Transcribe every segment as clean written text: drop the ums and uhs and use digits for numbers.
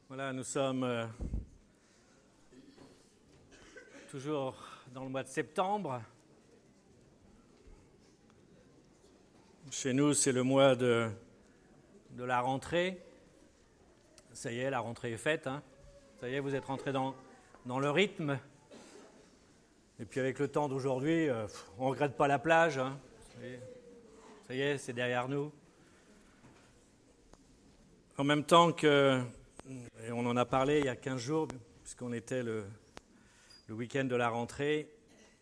Voilà, nous sommes toujours dans le mois de septembre. Chez nous, c'est le mois de la rentrée. Ça y est, la rentrée est faite. Ça y est, vous êtes rentrés dans le rythme. Et puis avec le temps d'aujourd'hui, on ne regrette pas la plage. Ça y est, c'est derrière nous. En même temps que, et on en a parlé il y a 15 jours, puisqu'on était le week-end de la rentrée,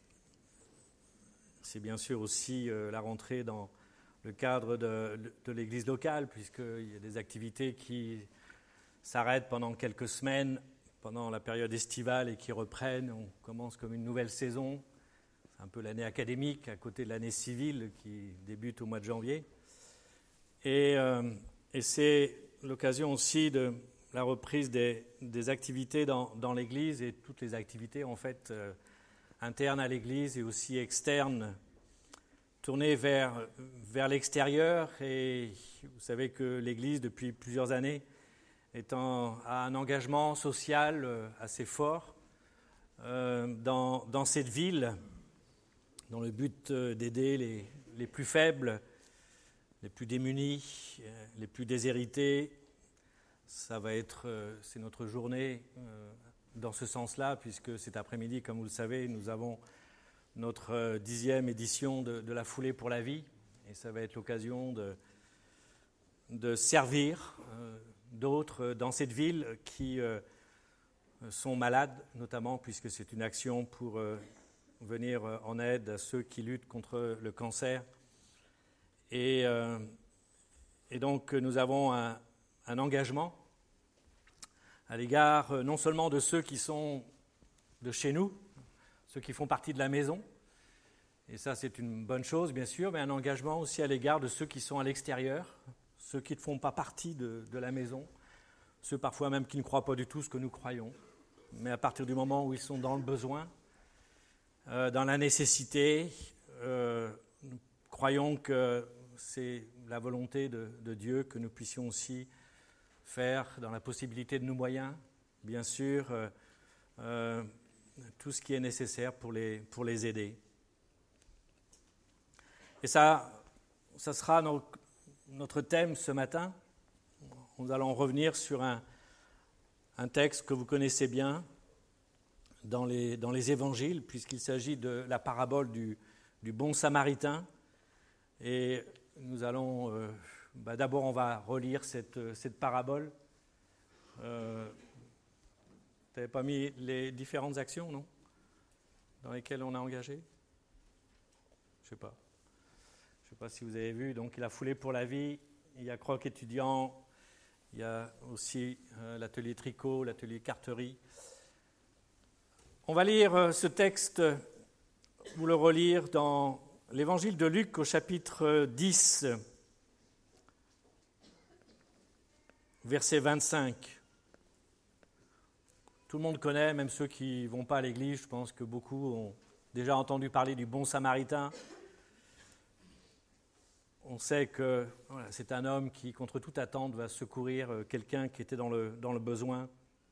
c'est bien sûr aussi la rentrée dans le cadre de l'église locale, puisqu'il y a des activités qui s'arrêtent pendant quelques semaines, pendant la période estivale, et qui reprennent. On commence comme une nouvelle saison. C'est un peu l'année académique, à côté de l'année civile, qui débute au mois de janvier. Et c'est l'occasion aussi de la reprise des activités dans l'Église et toutes les activités en fait internes à l'Église et aussi externes, tournées vers l'extérieur. Et vous savez que l'Église, depuis plusieurs années, a un engagement social assez fort dans cette ville, dans le but d'aider les plus faibles, les plus démunis, les plus déshérités. C'est notre journée dans ce sens-là, puisque cet après-midi, comme vous le savez, nous avons notre 10e édition de la Foulée pour la vie, et ça va être l'occasion de servir d'autres dans cette ville qui sont malades, notamment puisque c'est une action pour venir en aide à ceux qui luttent contre le cancer. Et donc nous avons un engagement à l'égard non seulement de ceux qui sont de chez nous, ceux qui font partie de la maison, et ça c'est une bonne chose bien sûr, mais un engagement aussi à l'égard de ceux qui sont à l'extérieur, ceux qui ne font pas partie de la maison, ceux parfois même qui ne croient pas du tout ce que nous croyons, mais à partir du moment où ils sont dans le besoin, dans la nécessité, nous croyons que c'est la volonté de Dieu que nous puissions aussi faire dans la possibilité de nos moyens, bien sûr, tout ce qui est nécessaire pour les aider. Et ça sera notre thème ce matin. Nous allons revenir sur un texte que vous connaissez bien dans les évangiles, puisqu'il s'agit de la parabole du bon samaritain. Et nous allons, d'abord on va relire cette parabole. Tu n'avais pas mis les différentes actions, non ? Dans lesquelles on a engagé ? Je ne sais pas si vous avez vu. Donc il a Foulée pour la vie, il y a Croc étudiant, il y a aussi l'atelier tricot, l'atelier carterie. On va lire ce texte, vous le relire dans l'Évangile de Luc au chapitre 10, verset 25. Tout le monde connaît, même ceux qui ne vont pas à l'église, je pense que beaucoup ont déjà entendu parler du bon samaritain. On sait que c'est un homme qui, contre toute attente, va secourir quelqu'un qui était dans le besoin.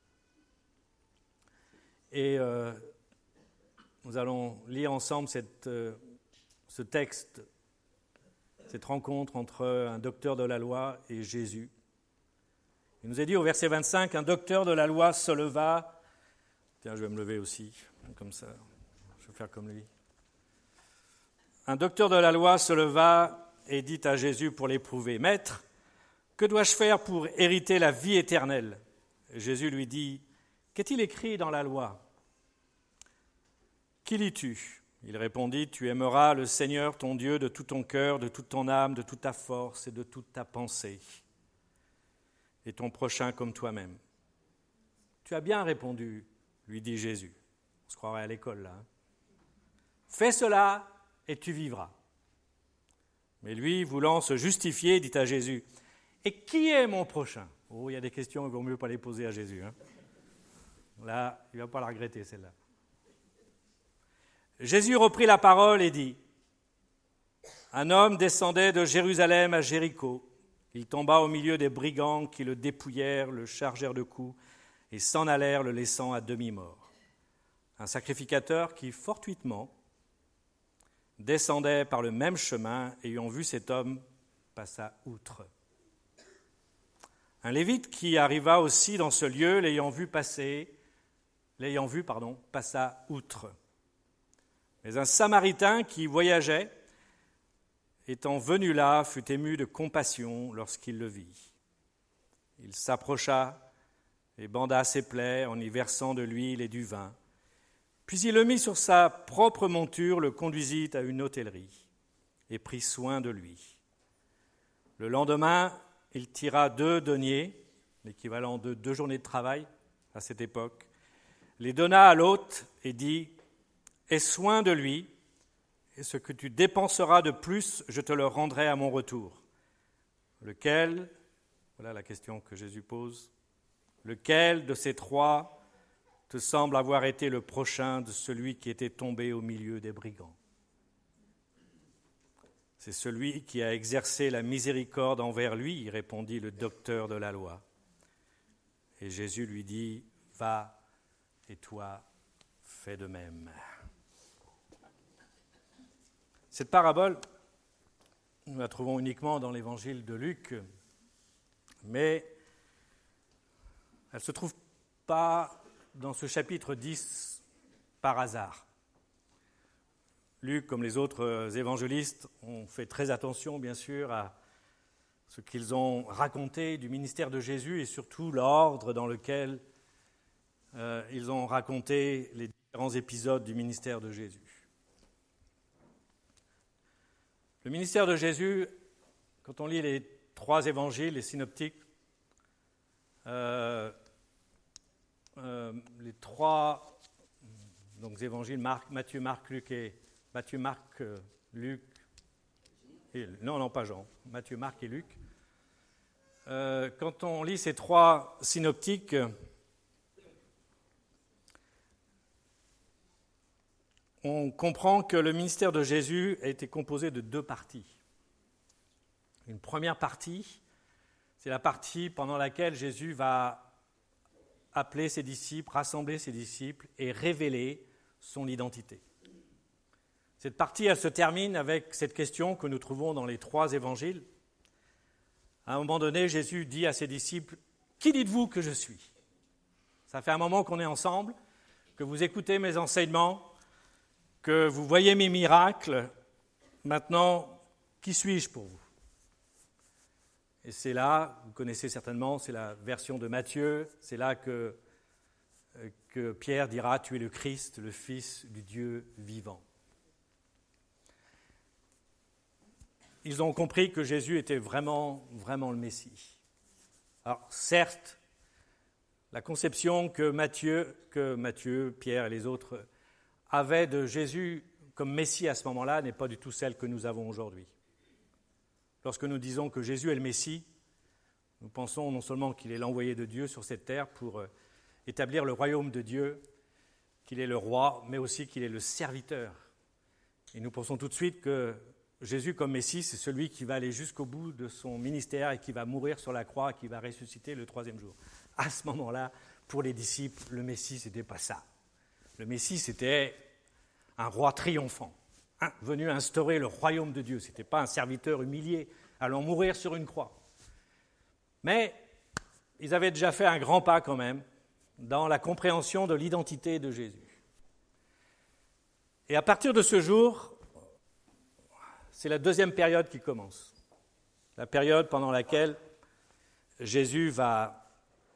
Et nous allons lire ensemble ce texte, cette rencontre entre un docteur de la loi et Jésus. Il nous est dit au verset 25, un docteur de la loi se leva. Tiens, je vais me lever aussi, comme ça, je vais faire comme lui. Un docteur de la loi se leva et dit à Jésus pour l'éprouver, « Maître, que dois-je faire pour hériter la vie éternelle ?» Et Jésus lui dit, « Qu'est-il écrit dans la loi ? Qui lis-tu » Il répondit, « Tu aimeras le Seigneur ton Dieu de tout ton cœur, de toute ton âme, de toute ta force et de toute ta pensée, et ton prochain comme toi-même. » « Tu as bien répondu, lui dit Jésus. On se croirait à l'école là. Fais cela et tu vivras. Mais lui, voulant se justifier, dit à Jésus, « Et qui est mon prochain ?» Oh, il y a des questions, il vaut mieux pas les poser à Jésus. Là, il ne va pas la regretter celle-là. Jésus reprit la parole et dit, « Un homme descendait de Jérusalem à Jéricho. Il tomba au milieu des brigands qui le dépouillèrent, le chargèrent de coups et s'en allèrent, le laissant à demi-mort. Un sacrificateur qui, fortuitement, descendait par le même chemin, ayant vu cet homme, passa outre. Un Lévite qui arriva aussi dans ce lieu, l'ayant vu, passa outre. Mais un Samaritain qui voyageait, étant venu là, fut ému de compassion lorsqu'il le vit. Il s'approcha et banda ses plaies en y versant de l'huile et du vin. Puis il le mit sur sa propre monture, le conduisit à une hôtellerie et prit soin de lui. Le lendemain, il tira 2 deniers, l'équivalent de 2 journées de travail à cette époque, les donna à l'hôte et dit « Aie soin de lui, et ce que tu dépenseras de plus, je te le rendrai à mon retour. » Lequel, voilà la question que Jésus pose, lequel de ces 3 te semble avoir été le prochain de celui qui était tombé au milieu des brigands? C'est celui qui a exercé la miséricorde envers lui, répondit le docteur de la loi. Et Jésus lui dit, va, et toi, fais de même. Cette parabole, nous la trouvons uniquement dans l'évangile de Luc, mais elle ne se trouve pas dans ce chapitre 10 par hasard. Luc, comme les autres évangélistes, ont fait très attention, bien sûr, à ce qu'ils ont raconté du ministère de Jésus et surtout l'ordre dans lequel ils ont raconté les différents épisodes du ministère de Jésus. Le ministère de Jésus, quand on lit les 3 évangiles, les synoptiques, les 3 donc, évangiles, Matthieu, Marc, Luc et Matthieu, Marc et Luc. Quand on lit ces 3 synoptiques, on comprend que le ministère de Jésus a été composé de 2 parties. Une première partie, c'est la partie pendant laquelle Jésus va appeler ses disciples, rassembler ses disciples et révéler son identité. Cette partie, elle se termine avec cette question que nous trouvons dans les 3 évangiles. À un moment donné, Jésus dit à ses disciples, « Qui dites-vous que je suis ?» Ça fait un moment qu'on est ensemble, que vous écoutez mes enseignements, que vous voyez mes miracles. Maintenant, qui suis-je pour vous ? Et c'est là, vous connaissez certainement, c'est la version de Matthieu, c'est là que Pierre dira « Tu es le Christ, le Fils du Dieu vivant ». Ils ont compris que Jésus était vraiment le Messie. Alors certes, la conception que Matthieu, Pierre et les autres avaient de Jésus comme Messie à ce moment-là n'est pas du tout celle que nous avons aujourd'hui. Lorsque nous disons que Jésus est le Messie, nous pensons non seulement qu'il est l'envoyé de Dieu sur cette terre pour établir le royaume de Dieu, qu'il est le roi, mais aussi qu'il est le serviteur. Et nous pensons tout de suite que Jésus comme Messie, c'est celui qui va aller jusqu'au bout de son ministère et qui va mourir sur la croix et qui va ressusciter le 3e jour. À ce moment-là, pour les disciples, le Messie, ce n'était pas ça. Le Messie, c'était un roi triomphant, venu instaurer le royaume de Dieu. Ce n'était pas un serviteur humilié allant mourir sur une croix. Mais ils avaient déjà fait un grand pas quand même dans la compréhension de l'identité de Jésus. Et à partir de ce jour, c'est la 2e période qui commence. La période pendant laquelle Jésus va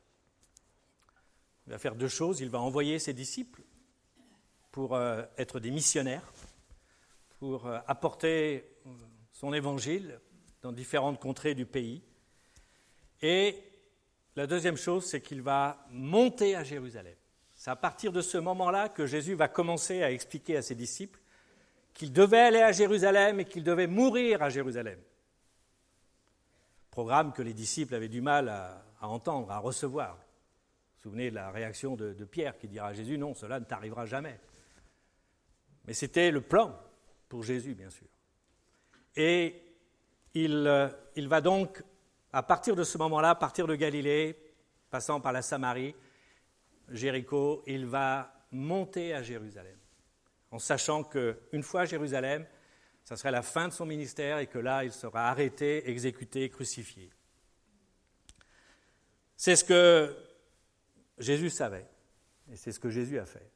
faire 2 choses. Il va envoyer ses disciples pour être des missionnaires, pour apporter son évangile dans différentes contrées du pays. Et la 2e chose, c'est qu'il va monter à Jérusalem. C'est à partir de ce moment-là que Jésus va commencer à expliquer à ses disciples qu'il devait aller à Jérusalem et qu'il devait mourir à Jérusalem. Programme que les disciples avaient du mal à entendre, à recevoir. Vous vous souvenez de la réaction de Pierre qui dira à Jésus, non, cela ne t'arrivera jamais. Mais c'était le plan pour Jésus, bien sûr. Et il va donc À partir de ce moment-là, à partir de Galilée, passant par la Samarie, Jéricho, il va monter à Jérusalem, en sachant qu'une fois à Jérusalem, ça serait la fin de son ministère et que là, il sera arrêté, exécuté, crucifié. C'est ce que Jésus savait, et c'est ce que Jésus a fait.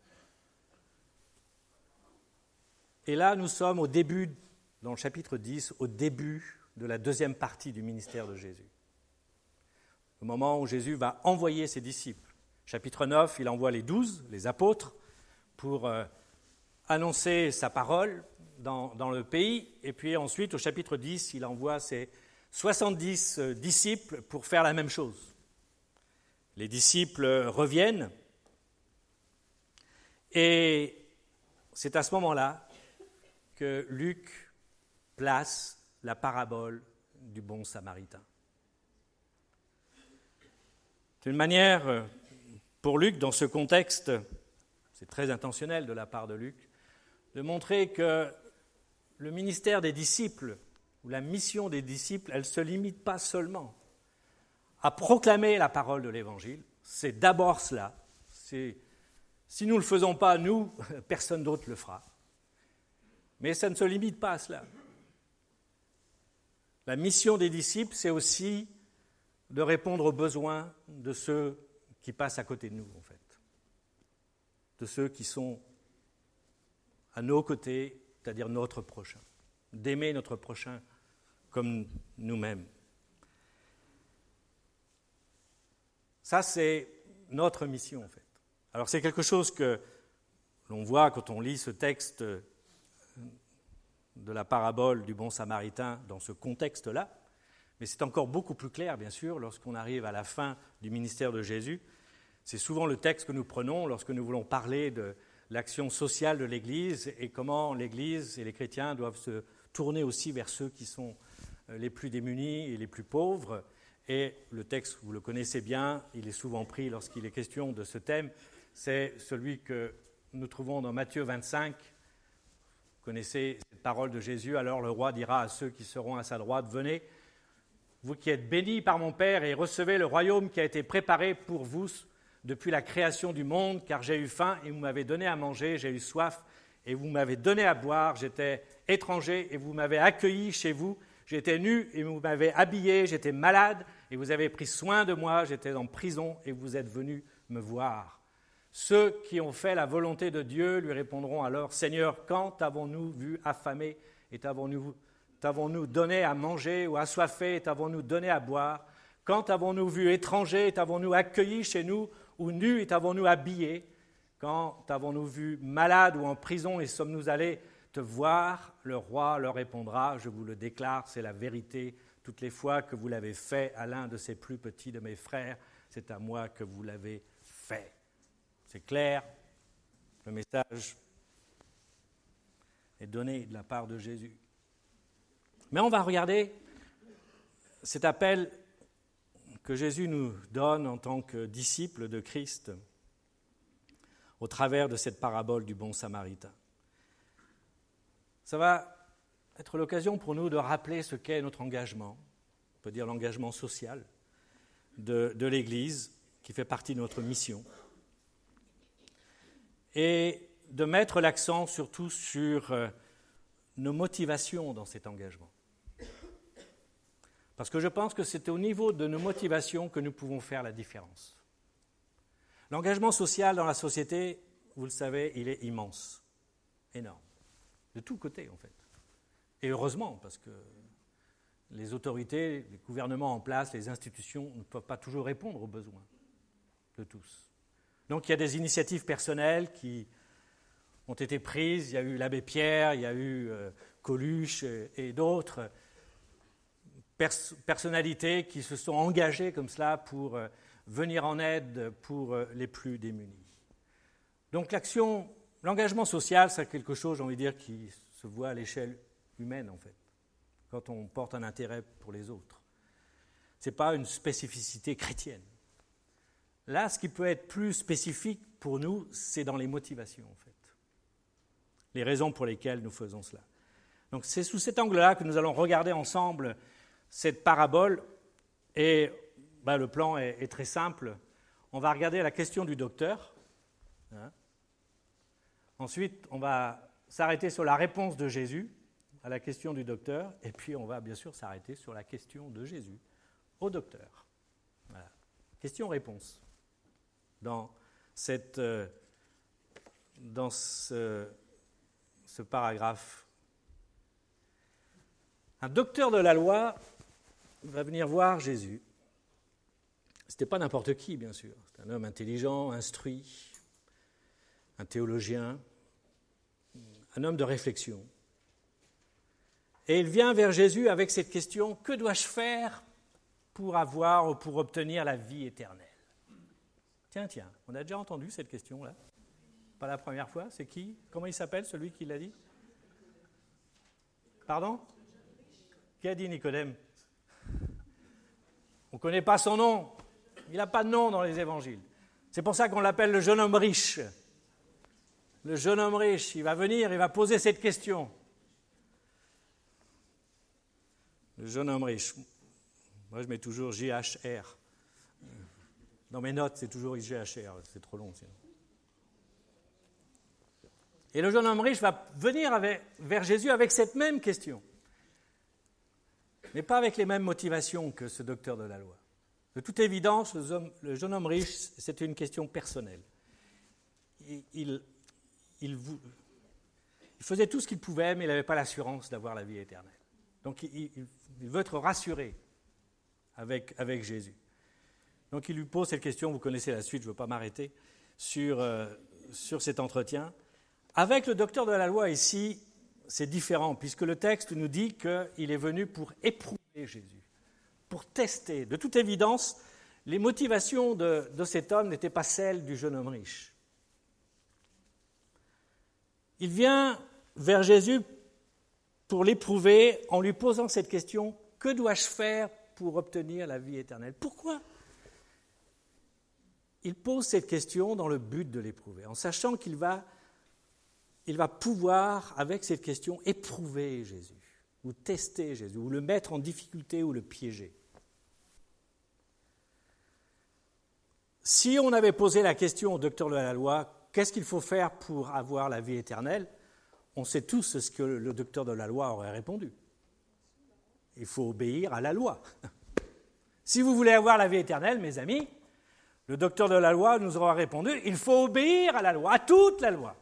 Et là, nous sommes au début, dans le chapitre 10, au début de la deuxième partie du ministère de Jésus. Au moment où Jésus va envoyer ses disciples. Chapitre 9, il envoie les 12, les apôtres, pour annoncer sa parole dans le pays. Et puis ensuite, au chapitre 10, il envoie ses 70 disciples pour faire la même chose. Les disciples reviennent. Et c'est à ce moment-là que Luc place la parabole du bon samaritain. C'est une manière, pour Luc, dans ce contexte, c'est très intentionnel de la part de Luc, de montrer que le ministère des disciples, ou la mission des disciples, elle ne se limite pas seulement à proclamer la parole de l'Évangile. C'est d'abord cela. Si nous ne le faisons pas, nous, personne d'autre le fera. Mais ça ne se limite pas à cela. La mission des disciples, c'est aussi de répondre aux besoins de ceux qui passent à côté de nous, en fait. De ceux qui sont à nos côtés, c'est-à-dire notre prochain. D'aimer notre prochain comme nous-mêmes. Ça, c'est notre mission, en fait. Alors, c'est quelque chose que l'on voit quand on lit ce texte de la parabole du bon samaritain dans ce contexte-là, mais c'est encore beaucoup plus clair, bien sûr, lorsqu'on arrive à la fin du ministère de Jésus. C'est souvent le texte que nous prenons lorsque nous voulons parler de l'action sociale de l'Église et comment l'Église et les chrétiens doivent se tourner aussi vers ceux qui sont les plus démunis et les plus pauvres. Et le texte, vous le connaissez bien, il est souvent pris lorsqu'il est question de ce thème, c'est celui que nous trouvons dans Matthieu 25. Vous connaissez cette parole de Jésus, alors le roi dira à ceux qui seront à sa droite, « Venez, vous qui êtes bénis par mon Père, et recevez le royaume qui a été préparé pour vous depuis la création du monde, car j'ai eu faim et vous m'avez donné à manger, j'ai eu soif et vous m'avez donné à boire, j'étais étranger et vous m'avez accueilli chez vous, j'étais nu et vous m'avez habillé, j'étais malade et vous avez pris soin de moi, j'étais en prison et vous êtes venus me voir. » Ceux qui ont fait la volonté de Dieu lui répondront alors, « Seigneur, quand t'avons-nous vu affamé et t'avons-nous donné à manger ou assoiffé et t'avons-nous donné à boire? Quand t'avons-nous vu étranger et t'avons-nous accueilli chez nous ou nu et t'avons-nous habillé? Quand t'avons-nous vu malade ou en prison et sommes-nous allés te voir? » Le roi leur répondra, « Je vous le déclare, c'est la vérité. Toutes les fois que vous l'avez fait à l'un de ces plus petits de mes frères, c'est à moi que vous l'avez fait. » C'est clair, le message est donné de la part de Jésus. Mais on va regarder cet appel que Jésus nous donne en tant que disciples de Christ au travers de cette parabole du bon samaritain. Ça va être l'occasion pour nous de rappeler ce qu'est notre engagement, on peut dire l'engagement social de l'Église, qui fait partie de notre mission, et de mettre l'accent surtout sur nos motivations dans cet engagement. Parce que je pense que c'est au niveau de nos motivations que nous pouvons faire la différence. L'engagement social dans la société, vous le savez, il est immense, énorme, de tous côtés en fait. Et heureusement, parce que les autorités, les gouvernements en place, les institutions ne peuvent pas toujours répondre aux besoins de tous. Donc il y a des initiatives personnelles qui ont été prises, il y a eu l'abbé Pierre, il y a eu Coluche et d'autres personnalités qui se sont engagées comme cela pour venir en aide pour les plus démunis. Donc l'engagement social, c'est quelque chose, j'ai envie de dire, qui se voit à l'échelle humaine en fait, quand on porte un intérêt pour les autres. Ce n'est pas une spécificité chrétienne. Là, ce qui peut être plus spécifique pour nous, c'est dans les motivations, en fait. Les raisons pour lesquelles nous faisons cela. Donc, c'est sous cet angle-là que nous allons regarder ensemble cette parabole Et le plan est très simple. On va regarder la question du docteur. Ensuite, on va s'arrêter sur la réponse de Jésus à la question du docteur. Et puis, on va bien sûr s'arrêter sur la question de Jésus au docteur. Voilà. Question-réponse. Dans ce paragraphe. Un docteur de la loi va venir voir Jésus. Ce n'était pas n'importe qui, bien sûr. C'est un homme intelligent, instruit, un théologien, un homme de réflexion. Et il vient vers Jésus avec cette question, que dois-je faire pour avoir ou pour obtenir la vie éternelle ? Tiens, on a déjà entendu cette question-là. Pas la première fois, c'est qui ? Comment il s'appelle, celui qui l'a dit ? Pardon ? Qui a dit Nicodème ? On ne connaît pas son nom. Il n'a pas de nom dans les évangiles. C'est pour ça qu'on l'appelle le jeune homme riche. Le jeune homme riche, il va venir, il va poser cette question. Le jeune homme riche. Moi, je mets toujours JHR. Dans mes notes, c'est toujours JHR. C'est trop long, sinon. Et le jeune homme riche va venir vers Jésus avec cette même question. Mais pas avec les mêmes motivations que ce docteur de la loi. De toute évidence, le jeune homme riche, c'était une question personnelle. Il faisait tout ce qu'il pouvait, mais il n'avait pas l'assurance d'avoir la vie éternelle. Donc il veut être rassuré avec Jésus. Donc il lui pose cette question, vous connaissez la suite, je ne veux pas m'arrêter sur cet entretien. Avec le docteur de la loi ici, c'est différent, puisque le texte nous dit qu'il est venu pour éprouver Jésus, pour tester. De toute évidence, les motivations de cet homme n'étaient pas celles du jeune homme riche. Il vient vers Jésus pour l'éprouver en lui posant cette question, « Que dois-je faire pour obtenir la vie éternelle ?» Pourquoi ? Il pose cette question dans le but de l'éprouver, en sachant qu'il va pouvoir, avec cette question, éprouver Jésus, ou tester Jésus, ou le mettre en difficulté, ou le piéger. Si on avait posé la question au docteur de la loi, qu'est-ce qu'il faut faire pour avoir la vie éternelle ? On sait tous ce que le docteur de la loi aurait répondu. Il faut obéir à la loi. Si vous voulez avoir la vie éternelle, mes amis, le docteur de la loi nous aura répondu, il faut obéir à la loi, à toute la loi.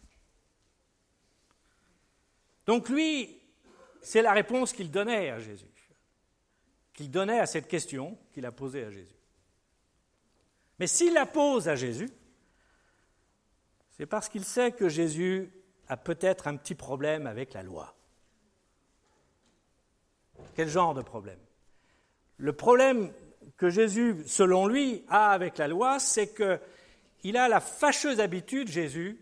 Donc lui, c'est la réponse qu'il donnait à Jésus, qu'il donnait à cette question qu'il a posée à Jésus. Mais s'il la pose à Jésus, c'est parce qu'il sait que Jésus a peut-être un petit problème avec la loi. Quel genre de problème ? Le problème que Jésus, selon lui, a avec la loi, c'est qu'il a la fâcheuse habitude, Jésus,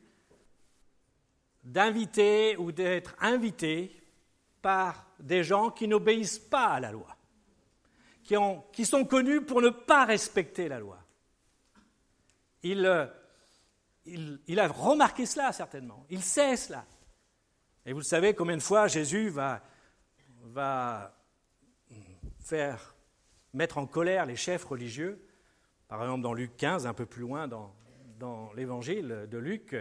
d'inviter ou d'être invité par des gens qui n'obéissent pas à la loi, qui sont connus pour ne pas respecter la loi. Il a remarqué cela, certainement. Il sait cela. Et vous le savez, combien de fois Jésus va faire mettre en colère les chefs religieux. Par exemple, dans Luc 15, un peu plus loin dans l'évangile de Luc,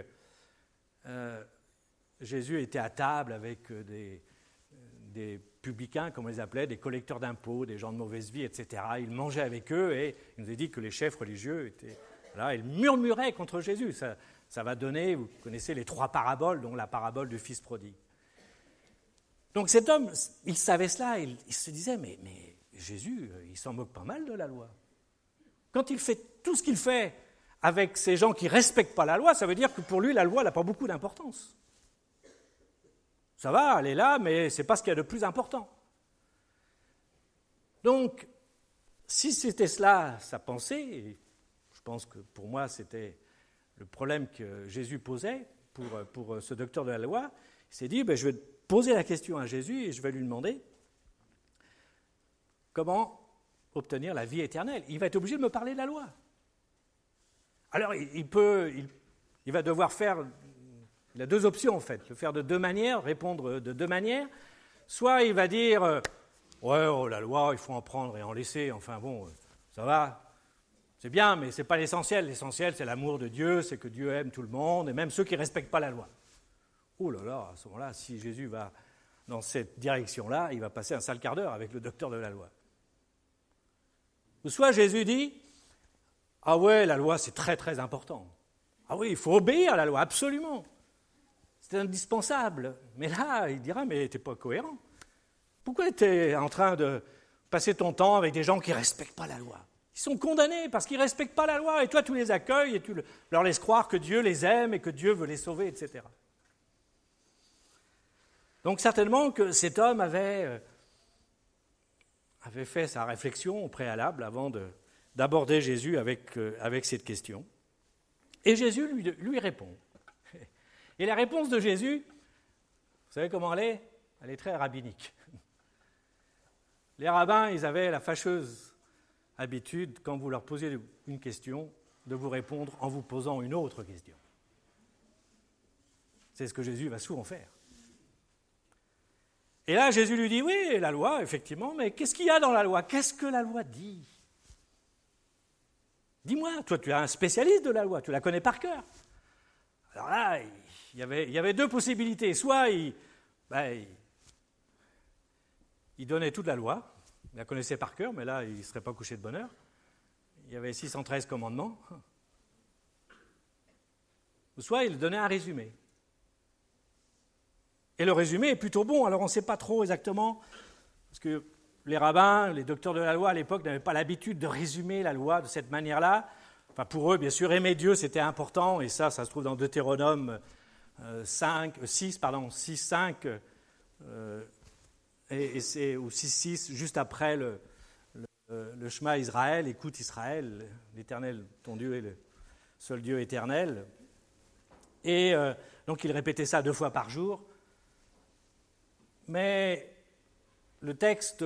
Jésus était à table avec des publicains, comme on les appelait, des collecteurs d'impôts, des gens de mauvaise vie, etc. Il mangeait avec eux et il nous a dit que les chefs religieux étaient là. Ils murmuraient contre Jésus. Ça va donner, vous connaissez les 3 paraboles, dont la parabole du fils prodigue. Donc cet homme, il savait cela, il se disait, mais Jésus, il s'en moque pas mal de la loi. Quand il fait tout ce qu'il fait avec ces gens qui ne respectent pas la loi, ça veut dire que pour lui, la loi n'a pas beaucoup d'importance. Ça va, elle est là, mais ce n'est pas ce qu'il y a de plus important. Donc, si c'était cela sa pensée, et je pense que pour moi c'était le problème que Jésus posait pour ce docteur de la loi, il s'est dit, je vais poser la question à Jésus et je vais lui demander comment obtenir la vie éternelle. Il va être obligé de me parler de la loi. Alors il va devoir faire... Il a 2 options en fait, le faire de 2 manières, répondre de 2 manières. Soit il va dire, Ouais, oh, la loi, il faut en prendre et en laisser, enfin bon, ça va, c'est bien, mais ce n'est pas l'essentiel. L'essentiel, c'est l'amour de Dieu, c'est que Dieu aime tout le monde, et même ceux qui ne respectent pas la loi. Oh là là, à ce moment-là, si Jésus va dans cette direction-là, il va passer un sale quart d'heure avec le docteur de la loi. Ou soit Jésus dit, ah ouais, la loi, c'est très très important. Ah oui, il faut obéir à la loi, absolument. C'est indispensable. Mais là, il dira, mais tu n'es pas cohérent. Pourquoi tu es en train de passer ton temps avec des gens qui ne respectent pas la loi ? Ils sont condamnés parce qu'ils ne respectent pas la loi, et toi, tu les accueilles et tu leur laisses croire que Dieu les aime et que Dieu veut les sauver, etc. Donc certainement que cet homme avait fait sa réflexion au préalable avant d'aborder Jésus avec cette question. Et Jésus lui répond. Et la réponse de Jésus, vous savez comment elle est ? Elle est très rabbinique. Les rabbins, ils avaient la fâcheuse habitude, quand vous leur posiez une question, de vous répondre en vous posant une autre question. C'est ce que Jésus va souvent faire. Et là, Jésus lui dit, oui, la loi, effectivement, mais qu'est-ce qu'il y a dans la loi ? Qu'est-ce que la loi dit ? Dis-moi, toi, tu es un spécialiste de la loi, tu la connais par cœur. Alors là, il y avait deux possibilités. Soit il donnait toute la loi, il la connaissait par cœur, mais là, il ne serait pas couché de bonne heure. Il y avait 613 commandements. Ou soit il donnait un résumé. Et le résumé est plutôt bon, alors on ne sait pas trop exactement, parce que les rabbins, les docteurs de la loi à l'époque n'avaient pas l'habitude de résumer la loi de cette manière-là. Enfin, pour eux, bien sûr, aimer Dieu, c'était important, et ça se trouve dans Deutéronome 6, 5, et c'est ou 6, juste après le Shema Israël, écoute Israël, l'Éternel, ton Dieu est le seul Dieu éternel. Et donc il répétait ça 2 fois par jour. Mais le texte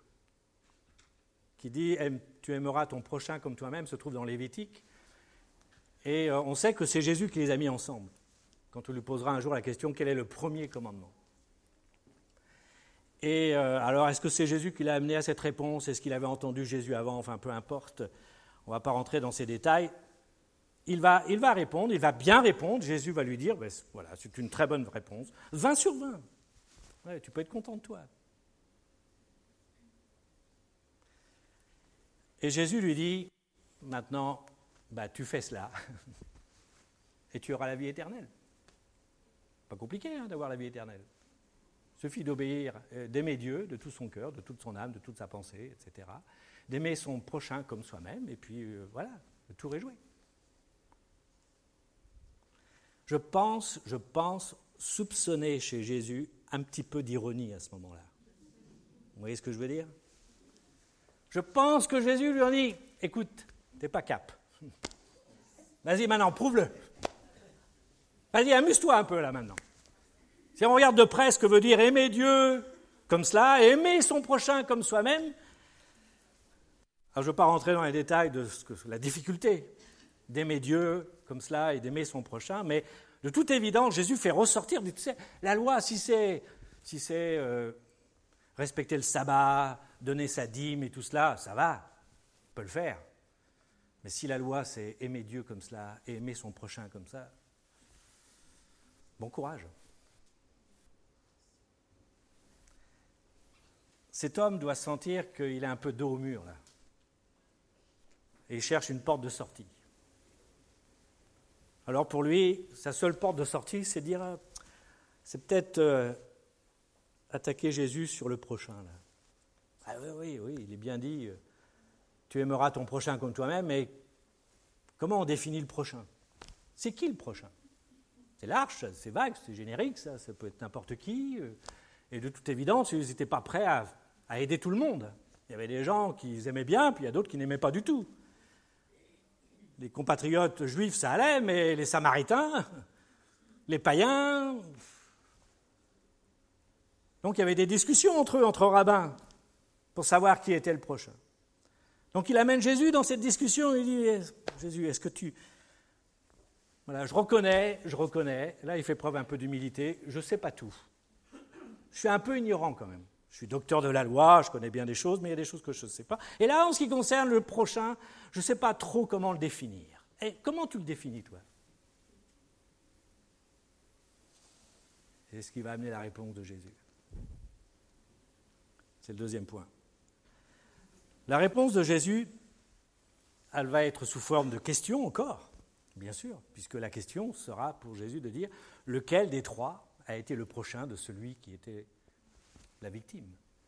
qui dit « Tu aimeras ton prochain comme toi-même » se trouve dans Lévitique. Et on sait que c'est Jésus qui les a mis ensemble. Quand on lui posera un jour la question « Quel est le premier commandement ?» Et alors, est-ce que c'est Jésus qui l'a amené à cette réponse ? Est-ce qu'il avait entendu Jésus avant ? Enfin, peu importe. On ne va pas rentrer dans ces détails. Il va répondre, il va bien répondre. Jésus va lui dire « Voilà, c'est une très bonne réponse. 20 sur 20. Ouais, tu peux être content de toi. » Et Jésus lui dit, maintenant, tu fais cela, et tu auras la vie éternelle. Pas compliqué d'avoir la vie éternelle. Il suffit d'obéir, d'aimer Dieu de tout son cœur, de toute son âme, de toute sa pensée, etc. D'aimer son prochain comme soi-même, et puis voilà, le tour est joué. Je pense soupçonner chez Jésus un petit peu d'ironie à ce moment-là. Vous voyez ce que je veux dire ? Je pense que Jésus lui a dit, écoute, t'es pas cap. Vas-y maintenant, prouve-le. Vas-y, amuse-toi un peu là maintenant. Si on regarde de près ce que veut dire aimer Dieu comme cela, et aimer son prochain comme soi-même, alors je ne veux pas rentrer dans les détails de la difficulté d'aimer Dieu comme cela et d'aimer son prochain, mais de toute évidence, Jésus fait ressortir, tu sais, la loi, si c'est respecter le sabbat, donner sa dîme et tout cela, ça va, on peut le faire. Mais si la loi, c'est aimer Dieu comme cela et aimer son prochain comme ça, bon courage. Cet homme doit sentir qu'il a un peu dos au mur, là. Et il cherche une porte de sortie. Alors pour lui, sa seule porte de sortie, c'est de dire, c'est peut-être attaquer Jésus sur le prochain. Là. Ah oui, il est bien dit, tu aimeras ton prochain comme toi-même, mais comment on définit le prochain ? C'est qui le prochain ? C'est large, c'est vague, c'est générique, ça peut être n'importe qui. Et de toute évidence, ils n'étaient pas prêts à aider tout le monde. Il y avait des gens qui aimaient bien, puis il y a d'autres qui n'aimaient pas du tout. Les compatriotes juifs, ça allait, mais les Samaritains, les païens... Donc il y avait des discussions entre eux, entre rabbins, pour savoir qui était le prochain. Donc il amène Jésus dans cette discussion, il dit, Jésus, est-ce que tu... Voilà, je reconnais, là il fait preuve un peu d'humilité, je ne sais pas tout. Je suis un peu ignorant quand même. Je suis docteur de la loi, je connais bien des choses, mais il y a des choses que je ne sais pas. Et là, en ce qui concerne le prochain, je ne sais pas trop comment le définir. Et comment tu le définis, toi? C'est ce qui va amener la réponse de Jésus. C'est le deuxième point. La réponse de Jésus, elle va être sous forme de question encore, bien sûr, puisque la question sera pour Jésus de dire lequel des trois a été le prochain de celui qui était la victime.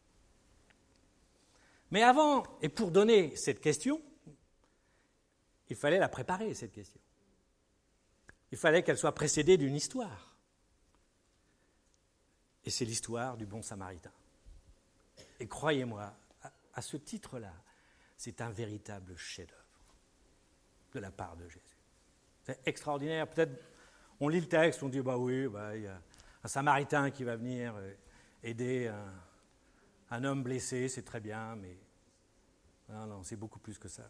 Mais avant, et pour donner cette question, il fallait la préparer, cette question. Il fallait qu'elle soit précédée d'une histoire. Et c'est l'histoire du bon Samaritain. Et croyez-moi, à ce titre-là, c'est un véritable chef-d'œuvre de la part de Jésus. C'est extraordinaire. Peut-être, on lit le texte, on dit, il y a un Samaritain qui va venir aider un homme blessé, c'est très bien, mais non, c'est beaucoup plus que ça.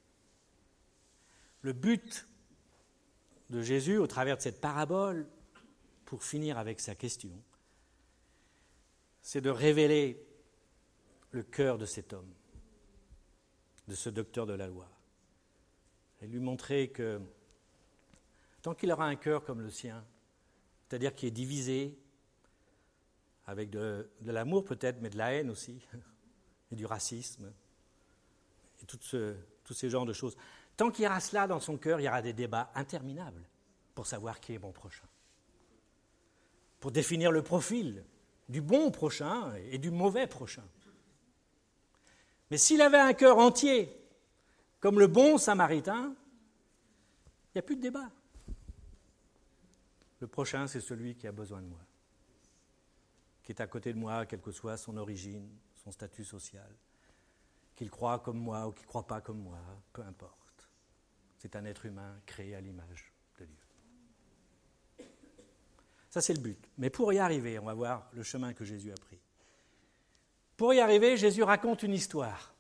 Le but de Jésus, au travers de cette parabole, pour finir avec sa question, c'est de révéler le cœur de cet homme, de ce docteur de la loi, et lui montrer que tant qu'il aura un cœur comme le sien, c'est-à-dire qui est divisé, avec de l'amour peut-être, mais de la haine aussi, et du racisme, et tous ces genres de choses. Tant qu'il y aura cela dans son cœur, il y aura des débats interminables pour savoir qui est mon prochain, pour définir le profil du bon prochain et du mauvais prochain. Mais s'il avait un cœur entier, comme le bon Samaritain, il n'y a plus de débat. Le prochain, c'est celui qui a besoin de moi, qui est à côté de moi, quelle que soit son origine, son statut social, qu'il croit comme moi ou qu'il ne croit pas comme moi, peu importe. C'est un être humain créé à l'image de Dieu. Ça, c'est le but. Mais pour y arriver, on va voir le chemin que Jésus a pris. Pour y arriver, Jésus raconte une histoire.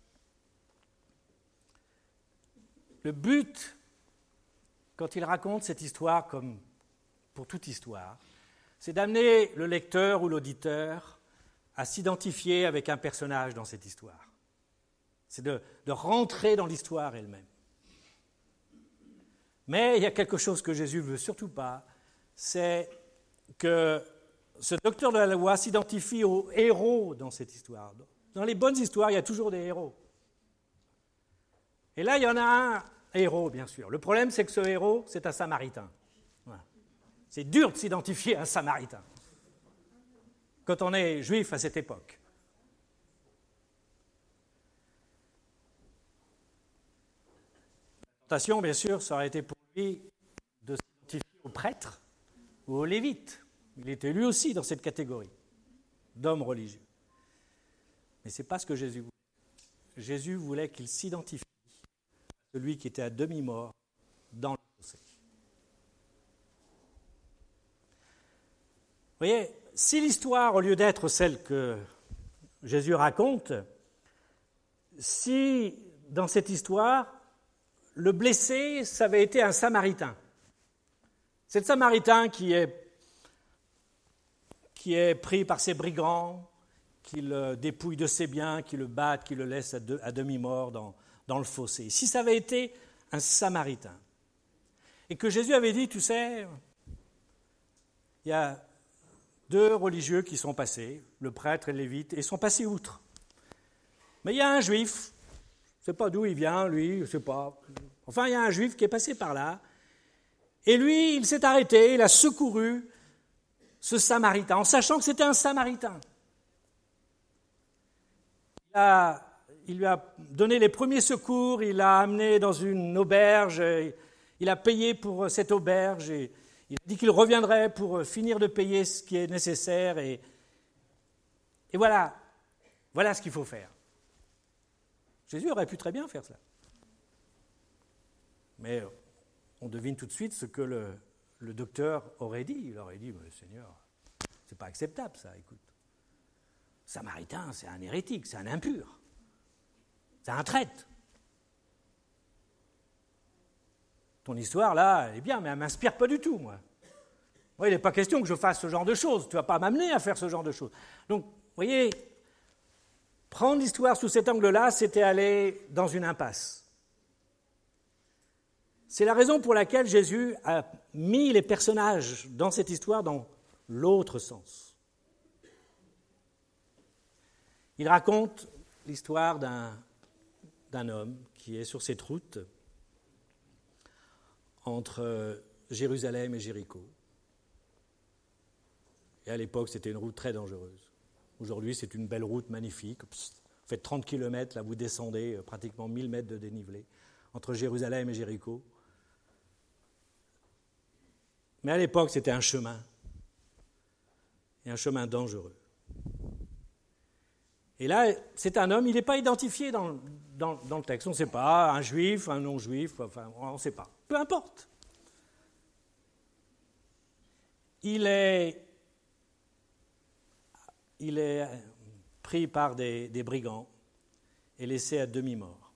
Le but, quand il raconte cette histoire, comme pour toute histoire, c'est d'amener le lecteur ou l'auditeur à s'identifier avec un personnage dans cette histoire. C'est de rentrer dans l'histoire elle-même. Mais il y a quelque chose que Jésus ne veut surtout pas, c'est que ce docteur de la loi s'identifie aux héros dans cette histoire. Dans les bonnes histoires, il y a toujours des héros. Et là, il y en a un héros, bien sûr. Le problème, c'est que ce héros, c'est un Samaritain. Voilà. C'est dur de s'identifier à un Samaritain quand on est juif à cette époque. La tentation, bien sûr, ça aurait été pour lui de s'identifier aux prêtres ou aux lévites. Il était lui aussi dans cette catégorie d'hommes religieux. Mais ce n'est pas ce que Jésus voulait. Jésus voulait qu'il s'identifie à celui qui était à demi-mort dans le fossé. Vous voyez, si l'histoire, au lieu d'être celle que Jésus raconte, si dans cette histoire, le blessé, ça avait été un Samaritain. C'est le Samaritain qui est pris par ses brigands, qui le dépouille de ses biens, qui le battent, qui le laisse à demi-mort dans le fossé. Si ça avait été un Samaritain, et que Jésus avait dit, tu sais, il y a deux religieux qui sont passés, le prêtre et le lévite, et ils sont passés outre. Mais il y a un juif, je ne sais pas d'où il vient, lui, je ne sais pas. Enfin, il y a un juif qui est passé par là, et lui, il s'est arrêté, il a secouru ce Samaritain, en sachant que c'était un Samaritain. Il lui a donné les premiers secours, il l'a amené dans une auberge, il a payé pour cette auberge, et il a dit qu'il reviendrait pour finir de payer ce qui est nécessaire, et voilà ce qu'il faut faire. Jésus aurait pu très bien faire cela. Mais on devine tout de suite ce que le docteur aurait dit. Il aurait dit, Seigneur, c'est pas acceptable ça, écoute. Samaritain, c'est un hérétique, c'est un impur, c'est un traître. Ton histoire, là, elle est bien, mais elle ne m'inspire pas du tout, moi. Moi, il n'est pas question que je fasse ce genre de choses. Tu ne vas pas m'amener à faire ce genre de choses. Donc, voyez, prendre l'histoire sous cet angle-là, c'était aller dans une impasse. C'est la raison pour laquelle Jésus a mis les personnages dans cette histoire dans l'autre sens. Il raconte l'histoire d'un homme qui est sur cette route entre Jérusalem et Jéricho. Et à l'époque, c'était une route très dangereuse. Aujourd'hui, c'est une belle route magnifique. Vous faites 30 km, là, vous descendez pratiquement 1000 mètres de dénivelé entre Jérusalem et Jéricho. Mais à l'époque, c'était un chemin. Et un chemin dangereux. Et là, c'est un homme, il n'est pas identifié dans le texte. On ne sait pas, un juif, un non-juif, enfin, on ne sait pas. Peu importe. Il est pris par des brigands et laissé à demi-mort.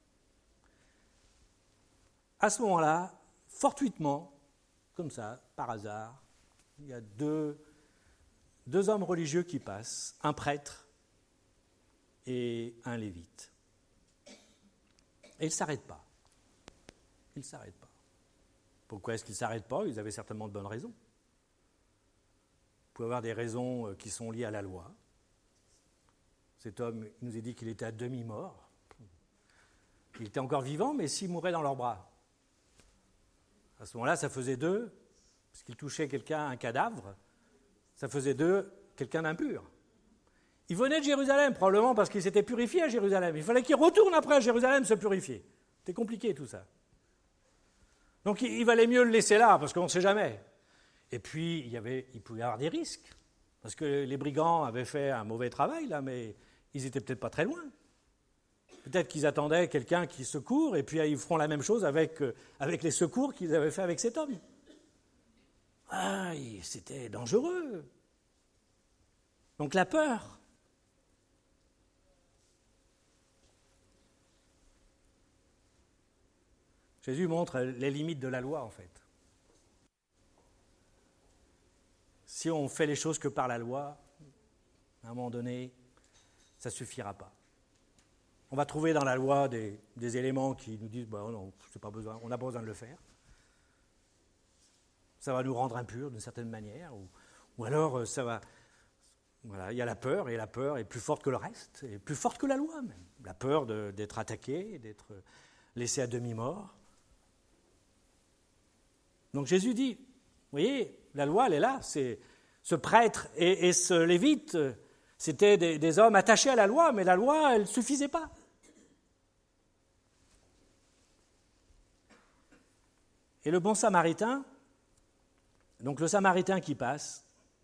À ce moment-là, fortuitement, comme ça, par hasard, il y a deux hommes religieux qui passent, un prêtre et un lévite. Et ils ne s'arrêtent pas. Ils ne s'arrêtent pas. Pourquoi est-ce qu'ils ne s'arrêtent pas? Ils avaient certainement de bonnes raisons. Il peut y avoir des raisons qui sont liées à la loi. Cet homme, il nous est dit qu'il était à demi-mort. Il était encore vivant, mais s'il mourait dans leurs bras. À ce moment-là, ça faisait d'eux, parce qu'il touchait quelqu'un, un cadavre, ça faisait d'eux quelqu'un d'impur. Il venait de Jérusalem, probablement parce qu'il s'était purifié à Jérusalem. Il fallait qu'il retourne après à Jérusalem se purifier. C'était compliqué tout ça. Donc il valait mieux le laisser là, parce qu'on ne sait jamais. Et puis, il pouvait y avoir des risques, parce que les brigands avaient fait un mauvais travail, là, mais ils n'étaient peut-être pas très loin. Peut-être qu'ils attendaient quelqu'un qui secourt, et puis ils feront la même chose avec les secours qu'ils avaient fait avec cet homme. Ah, c'était dangereux. Donc la peur. Jésus montre les limites de la loi, en fait. Si on fait les choses que par la loi, à un moment donné, ça ne suffira pas. On va trouver dans la loi des éléments qui nous disent non, c'est pas besoin, on n'a pas besoin de le faire. Ça va nous rendre impurs d'une certaine manière. Ou alors, ça va. Voilà, il y a la peur, et la peur est plus forte que le reste, et plus forte que la loi même. La peur d'être attaqué, d'être laissé à demi-mort. Donc Jésus dit, vous voyez, la loi, elle est là. C'est ce prêtre et ce lévite, c'était des hommes attachés à la loi, mais la loi, elle ne suffisait pas. Et le bon samaritain, donc le samaritain qui passe,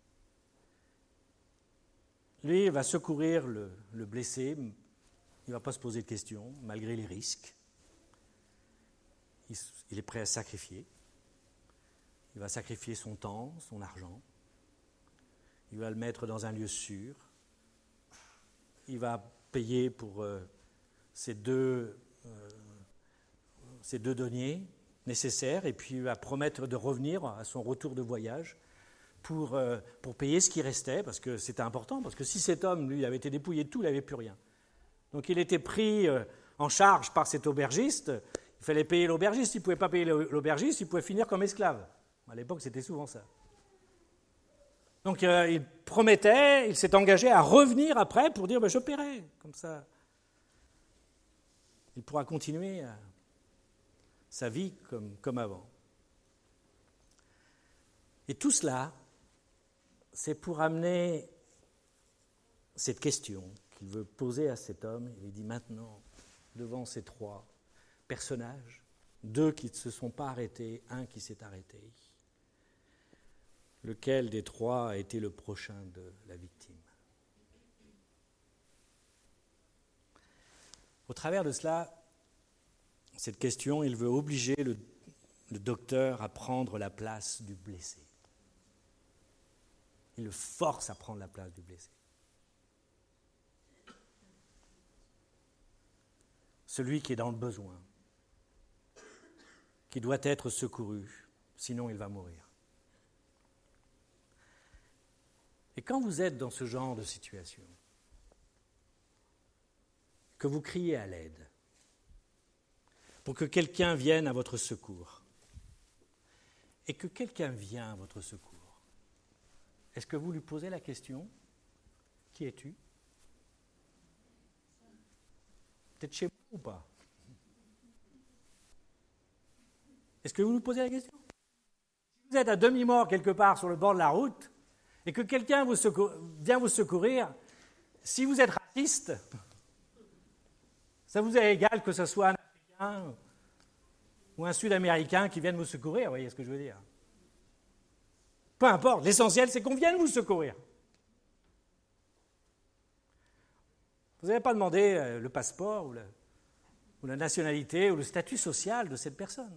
lui, il va secourir le blessé, il ne va pas se poser de questions, malgré les risques. Il est prêt à sacrifier. Il va sacrifier son temps, son argent. Il va le mettre dans un lieu sûr. Il va payer pour ces deux deniers nécessaires, et puis il va promettre de revenir à son retour de voyage pour payer ce qui restait, parce que c'était important, parce que si cet homme, lui, avait été dépouillé de tout, il n'avait plus rien. Donc il était pris en charge par cet aubergiste. Il fallait payer l'aubergiste. Il ne pouvait pas payer l'aubergiste, il pouvait finir comme esclave. À l'époque, c'était souvent ça. Donc il promettait, il s'est engagé à revenir après pour dire je paierai. Comme ça, il pourra continuer sa vie comme avant. Et tout cela, c'est pour amener cette question qu'il veut poser à cet homme. Il dit maintenant, devant ces trois personnages, deux qui ne se sont pas arrêtés, un qui s'est arrêté. Lequel des trois a été le prochain de la victime? Au travers de cela, cette question, il veut obliger le docteur à prendre la place du blessé. Il le force à prendre la place du blessé. Celui qui est dans le besoin, qui doit être secouru, sinon il va mourir. Et quand vous êtes dans ce genre de situation, que vous criez à l'aide, pour que quelqu'un vienne à votre secours, et que quelqu'un vient à votre secours, est-ce que vous lui posez la question « Qui es-tu » Peut-être chez vous ou pas? Est-ce que vous nous posez la question? Si vous êtes à demi-mort quelque part sur le bord de la route et que quelqu'un vient vous secourir, si vous êtes raciste, ça vous est égal que ce soit un Africain ou un Sud-Américain qui vienne vous secourir, vous voyez ce que je veux dire? Peu importe, l'essentiel c'est qu'on vienne vous secourir. Vous n'avez pas demandé le passeport ou la nationalité ou le statut social de cette personne.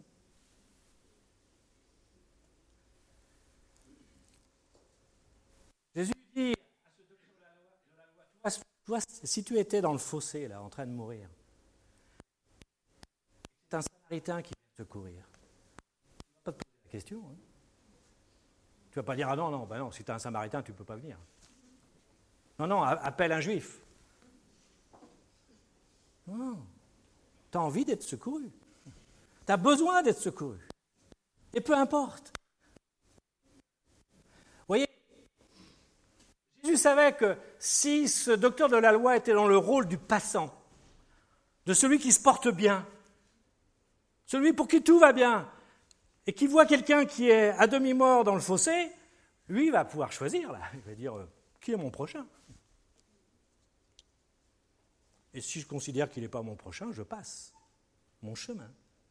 Jésus dit à ce docteur de la loi, si tu étais dans le fossé, là, en train de mourir, c'est un Samaritain qui vient te secourir. Tu ne vas pas te poser la question. Hein. Tu ne vas pas dire, ah non, non, si tu es un Samaritain, tu ne peux pas venir. Non, appelle un Juif. Non, tu as envie d'être secouru. Tu as besoin d'être secouru. Et peu importe. Vous voyez, Jésus savait que si ce docteur de la loi était dans le rôle du passant, de celui qui se porte bien, celui pour qui tout va bien, et qui voit quelqu'un qui est à demi-mort dans le fossé, lui, il va pouvoir choisir, là. Il va dire, qui est mon prochain ? Et si je considère qu'il n'est pas mon prochain, je passe mon chemin.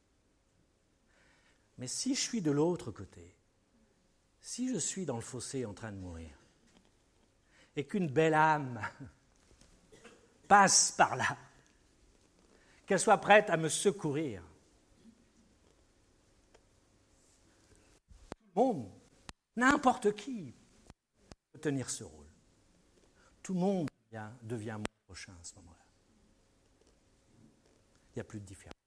Mais si je suis de l'autre côté, si je suis dans le fossé en train de mourir, et qu'une belle âme passe par là, qu'elle soit prête à me secourir, tout le monde, n'importe qui, peut tenir ce rôle. Tout le monde devient mon prochain à ce moment-là. Il n'y a plus de différence.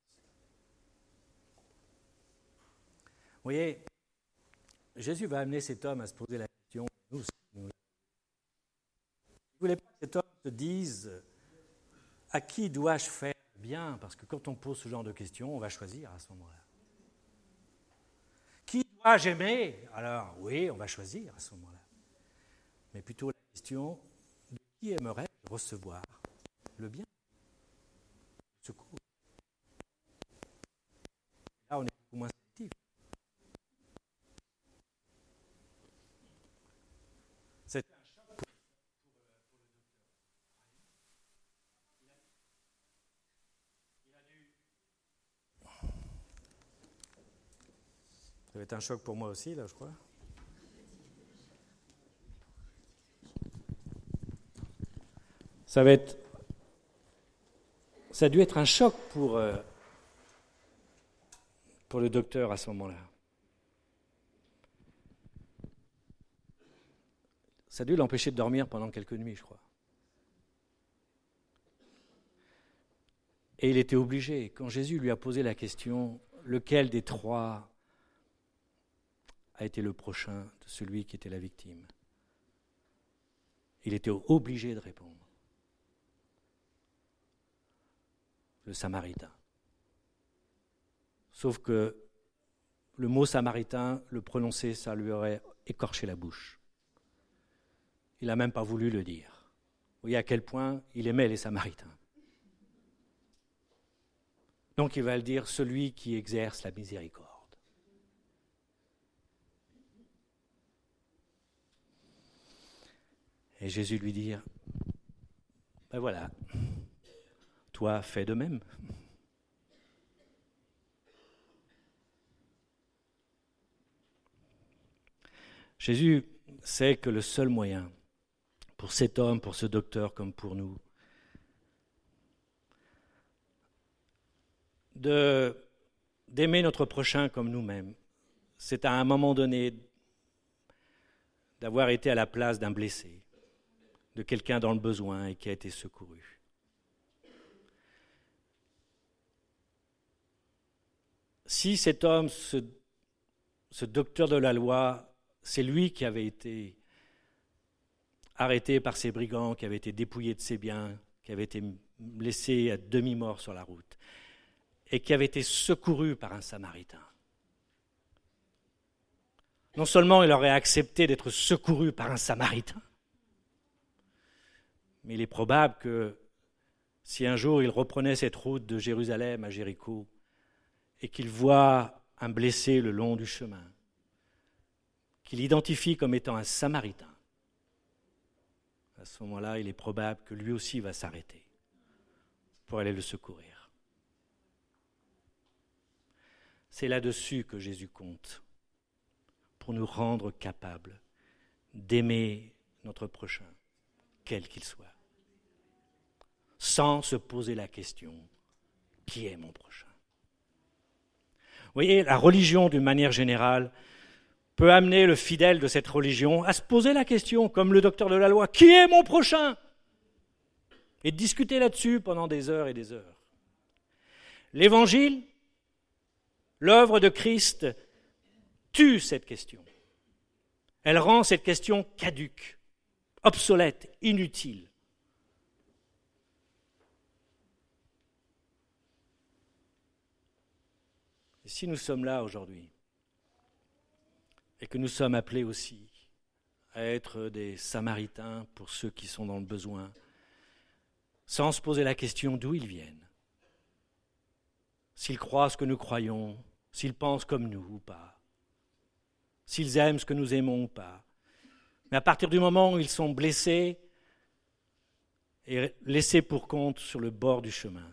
Vous voyez, Jésus va amener cet homme à se poser la question, nous aussi. Il ne voulait pas que cet homme se dise « À qui dois-je faire bien ?» Parce que quand on pose ce genre de questions, on va choisir à ce moment-là. Qui dois-je aimer? Alors oui, on va choisir à ce moment-là. Mais plutôt la question de qui aimerais-je recevoir le bien, le secours. Là, on est beaucoup moins sélectif. C'était un choc pour le docteur. Ça va être un choc pour moi aussi, là, je crois. Ça a dû être un choc pour le docteur à ce moment-là. Ça a dû l'empêcher de dormir pendant quelques nuits, je crois. Et il était obligé, quand Jésus lui a posé la question, lequel des trois a été le prochain de celui qui était la victime? Il était obligé de répondre. Le Samaritain. Sauf que le mot Samaritain, le prononcer, ça lui aurait écorché la bouche. Il n'a même pas voulu le dire. Vous voyez à quel point il aimait les Samaritains. Donc il va le dire, celui qui exerce la miséricorde. Et Jésus lui dit, ben voilà, toi fais de même. Jésus sait que le seul moyen pour cet homme, pour ce docteur comme pour nous, d'aimer notre prochain comme nous-mêmes, c'est à un moment donné d'avoir été à la place d'un blessé, de quelqu'un dans le besoin et qui a été secouru. Si cet homme, ce docteur de la loi, c'est lui qui avait été arrêté par ces brigands, qui avait été dépouillé de ses biens, qui avait été laissé à demi-mort sur la route, et qui avait été secouru par un Samaritain. Non seulement il aurait accepté d'être secouru par un Samaritain, mais il est probable que si un jour il reprenait cette route de Jérusalem à Jéricho et qu'il voit un blessé le long du chemin, qu'il identifie comme étant un Samaritain, à ce moment-là, il est probable que lui aussi va s'arrêter pour aller le secourir. C'est là-dessus que Jésus compte, pour nous rendre capables d'aimer notre prochain, quel qu'il soit, sans se poser la question « qui est mon prochain ?» Vous voyez, la religion, d'une manière générale, peut amener le fidèle de cette religion à se poser la question, comme le docteur de la loi, « qui est mon prochain ?» et de discuter là-dessus pendant des heures et des heures. L'Évangile, l'œuvre de Christ, tue cette question. Elle rend cette question caduque, obsolète, inutile. Et si nous sommes là aujourd'hui, et que nous sommes appelés aussi à être des Samaritains pour ceux qui sont dans le besoin, sans se poser la question d'où ils viennent, s'ils croient ce que nous croyons, s'ils pensent comme nous ou pas, s'ils aiment ce que nous aimons ou pas. Mais à partir du moment où ils sont blessés et laissés pour compte sur le bord du chemin,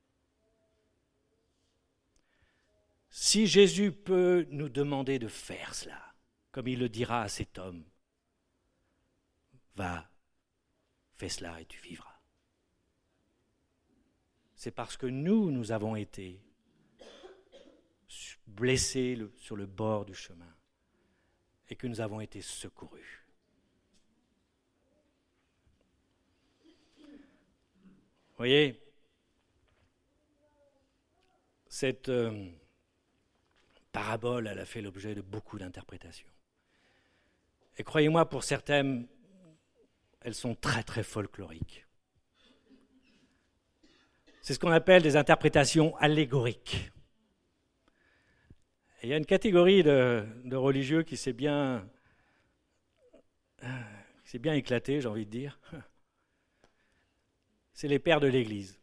si Jésus peut nous demander de faire cela, comme il le dira à cet homme, va, fais cela et tu vivras. C'est parce que nous avons été blessés sur le bord du chemin et que nous avons été secourus. Vous voyez, cette parabole, elle a fait l'objet de beaucoup d'interprétations. Et croyez-moi, pour certaines, elles sont très très folkloriques. C'est ce qu'on appelle des interprétations allégoriques. Et il y a une catégorie de religieux qui s'est bien éclatée, j'ai envie de dire. C'est les pères de l'Église.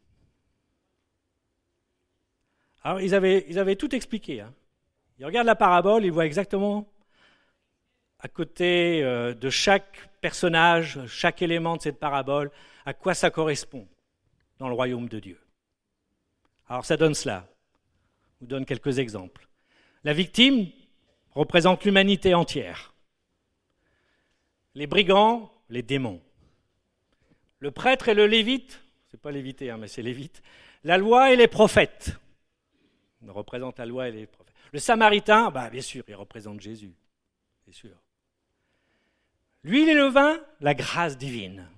Alors, ils avaient tout expliqué. Ils regardent la parabole, ils voient exactement à côté de chaque personnage, chaque élément de cette parabole, à quoi ça correspond dans le royaume de Dieu. Alors ça donne cela. Je vous donne quelques exemples. La victime représente l'humanité entière. Les brigands, les démons. Le prêtre et le lévite, c'est pas lévité, mais c'est lévite. La loi et les prophètes. Il représente la loi et les prophètes. Le samaritain, bien sûr, il représente Jésus. C'est sûr. L'huile et le vin, la grâce divine.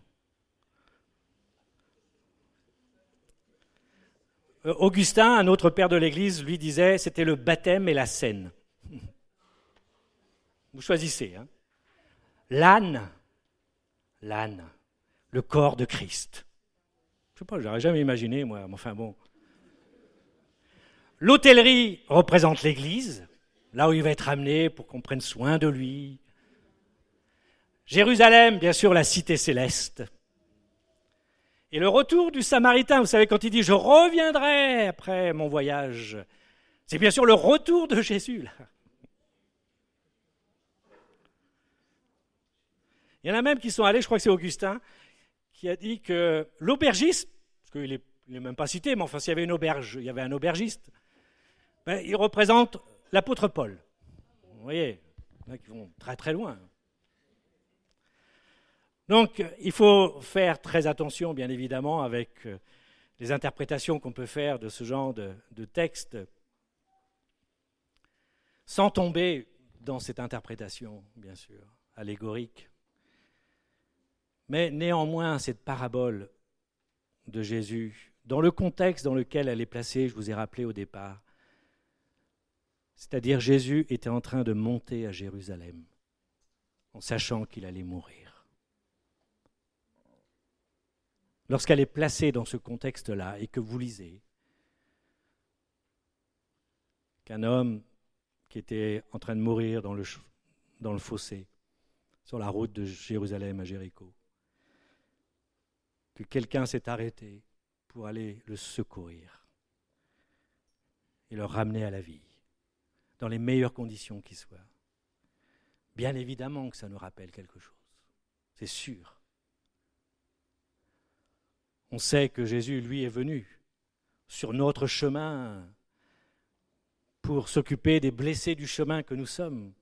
Augustin, un autre père de l'Église, lui disait, c'était le baptême et la scène. Vous choisissez. L'âne, le corps de Christ. Je ne sais pas, je n'aurais jamais imaginé, moi, mais enfin bon. L'hôtellerie représente l'Église, là où il va être amené pour qu'on prenne soin de lui. Jérusalem, bien sûr, la cité céleste. Et le retour du Samaritain, vous savez, quand il dit « je reviendrai après mon voyage », c'est bien sûr le retour de Jésus, là. Il y en a même qui sont allés, je crois que c'est Augustin, qui a dit que l'aubergiste, parce qu'il n'est même pas cité, mais enfin s'il y avait une auberge, il y avait un aubergiste, il représente l'apôtre Paul. Vous voyez, il y en a qui vont très très loin. Donc, il faut faire très attention, bien évidemment, avec les interprétations qu'on peut faire de ce genre de texte, sans tomber dans cette interprétation, bien sûr, allégorique. Mais néanmoins, cette parabole de Jésus, dans le contexte dans lequel elle est placée, je vous ai rappelé au départ, c'est-à-dire Jésus était en train de monter à Jérusalem, en sachant qu'il allait mourir. lorsqu'elle est placée dans ce contexte-là et que vous lisez qu'un homme qui était en train de mourir dans le fossé, sur la route de Jérusalem à Jéricho, que quelqu'un s'est arrêté pour aller le secourir et le ramener à la vie, dans les meilleures conditions qui soient. Bien évidemment que ça nous rappelle quelque chose, c'est sûr. On sait que Jésus, lui, est venu sur notre chemin pour s'occuper des blessés du chemin que nous sommes.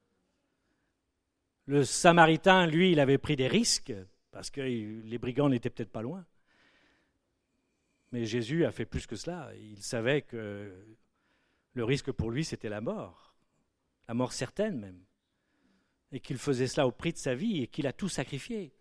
Le Samaritain, lui, il avait pris des risques, parce que les brigands n'étaient peut-être pas loin. Mais Jésus a fait plus que cela. Il savait que le risque pour lui, c'était la mort certaine même, et qu'il faisait cela au prix de sa vie et qu'il a tout sacrifié.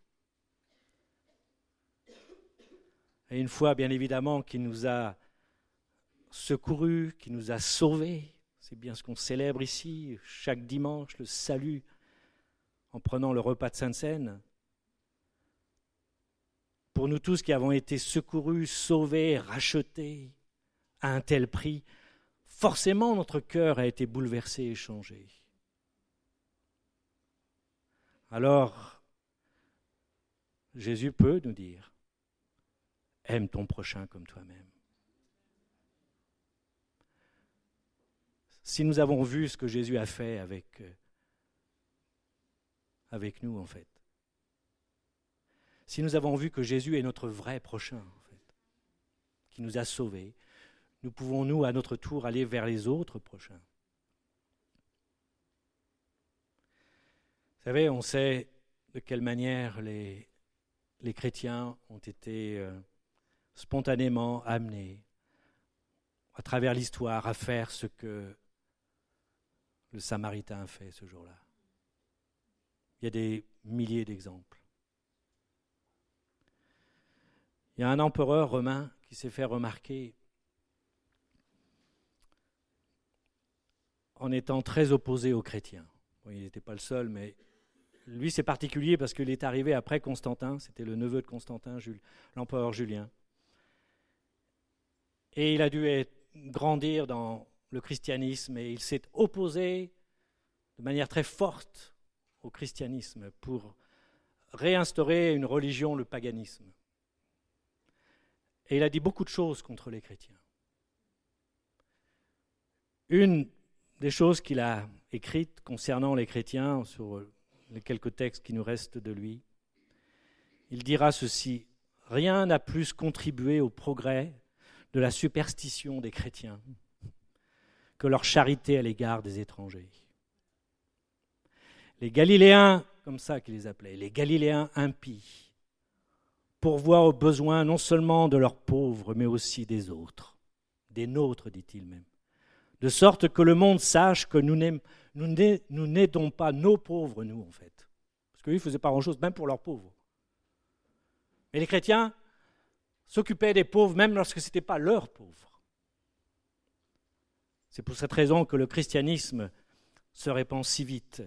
Et une fois, bien évidemment, qu'il nous a secourus, qu'il nous a sauvés, c'est bien ce qu'on célèbre ici, chaque dimanche, le salut, en prenant le repas de Sainte-Seine. Pour nous tous qui avons été secourus, sauvés, rachetés à un tel prix, forcément notre cœur a été bouleversé et changé. Alors, Jésus peut nous dire, aime ton prochain comme toi-même. Si nous avons vu ce que Jésus a fait avec nous, en fait, si nous avons vu que Jésus est notre vrai prochain, en fait, qui nous a sauvés, nous pouvons, nous, à notre tour, aller vers les autres prochains. Vous savez, on sait de quelle manière les chrétiens ont été spontanément amenés, à travers l'histoire, à faire ce que le Samaritain a fait ce jour-là. Il y a des milliers d'exemples. Il y a un empereur romain qui s'est fait remarquer en étant très opposé aux chrétiens. Bon, il n'était pas le seul, mais lui c'est particulier parce qu'il est arrivé après Constantin, c'était le neveu de Constantin, l'empereur Julien. Et il a dû grandir dans le christianisme et il s'est opposé de manière très forte au christianisme pour réinstaurer une religion, le paganisme. Et il a dit beaucoup de choses contre les chrétiens. Une des choses qu'il a écrites concernant les chrétiens, sur les quelques textes qui nous restent de lui, il dira ceci: « Rien n'a plus contribué au progrès de la superstition des chrétiens que leur charité à l'égard des étrangers. » Les Galiléens, comme ça qu'il les appelait, les Galiléens impies, pourvoir aux besoins non seulement de leurs pauvres, mais aussi des autres, des nôtres, dit-il même, de sorte que le monde sache que nous n'aidons pas nos pauvres, nous, en fait. Parce qu'eux, ils ne faisaient pas grand-chose, même pour leurs pauvres. Mais les chrétiens s'occupaient des pauvres, même lorsque ce n'était pas leurs pauvres. C'est pour cette raison que le christianisme se répand si vite.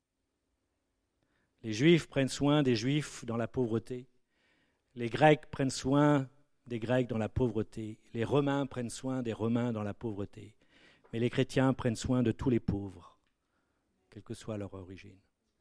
Les Juifs prennent soin des Juifs dans la pauvreté. Les Grecs prennent soin des Grecs dans la pauvreté. Les Romains prennent soin des Romains dans la pauvreté. Mais les chrétiens prennent soin de tous les pauvres, quelle que soit leur origine.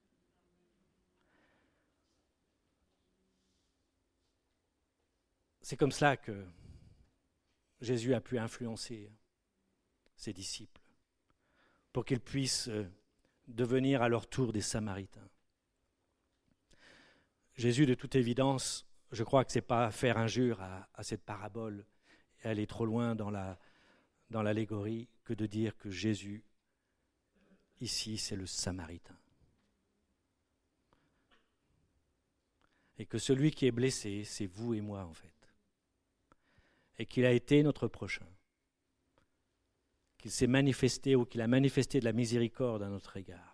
C'est comme cela que Jésus a pu influencer ses disciples pour qu'ils puissent devenir à leur tour des Samaritains. Jésus, de toute évidence, je crois que ce n'est pas faire injure à cette parabole et aller trop loin dans l'allégorie que de dire que Jésus, ici, c'est le Samaritain. Et que celui qui est blessé, c'est vous et moi, en fait. Et qu'il a été notre prochain. Qu'il s'est manifesté ou qu'il a manifesté de la miséricorde à notre égard.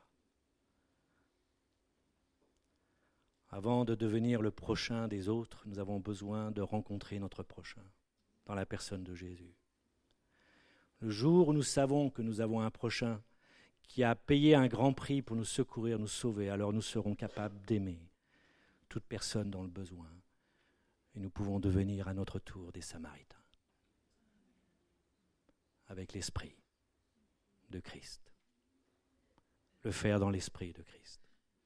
Avant de devenir le prochain des autres, nous avons besoin de rencontrer notre prochain dans la personne de Jésus. Le jour où nous savons que nous avons un prochain qui a payé un grand prix pour nous secourir, nous sauver, alors nous serons capables d'aimer toute personne dans le besoin. Et nous pouvons devenir à notre tour des Samaritains, avec l'esprit de Christ. Le faire dans l'esprit de Christ.